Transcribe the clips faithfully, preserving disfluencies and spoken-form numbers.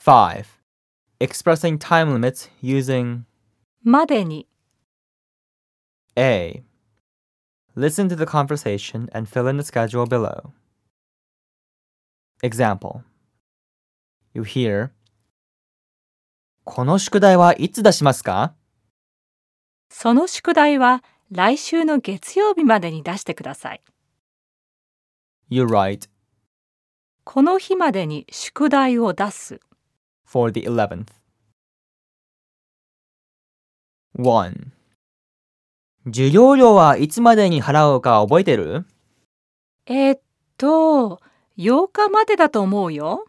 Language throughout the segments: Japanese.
five. Expressing time limits using までに A. Listen to the conversation and fill in the schedule below. Example. You hear, この宿題はいつ出しますか？ その宿題は来週の月曜日までに出してください。 You write, この日までに宿題を出す。 for the eleventh. one. 授業料はいつまでに払うか覚えてる？ えーっと、ようかまでだと思うよ。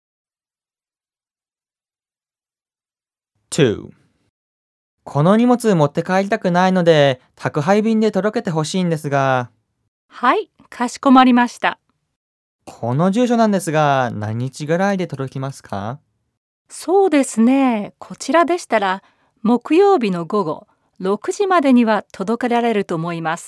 two. この荷物持って帰りたくないので、宅配便で届けてほしいんですが、 はい、かしこまりました。 この住所なんですが、何日ぐらいで届きますか？ そうですね。こちらでしたら、木曜日の午後ろくじまでには届けられると思います。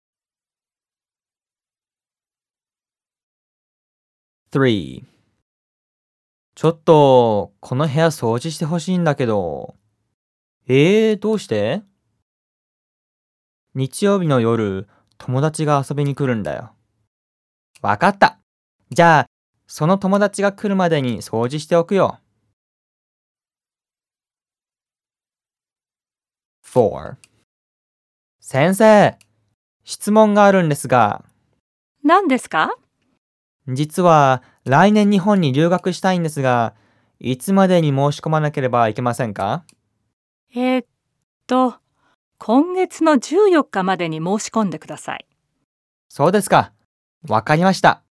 three. ちょっと、この部屋掃除してほしいんだけど。えー、どうして？日曜日の夜、友達が遊びに来るんだよ。わかった。じゃあ、その友達が来るまでに掃除しておくよ。four. 先生、質問があるんですが、 何ですか？ 実は来年日本に留学したいんですが、いつまでに申し込まなければいけませんか？ えーっと、今月のじゅうよっかまでに申し込んでください。 そうですか。わかりました。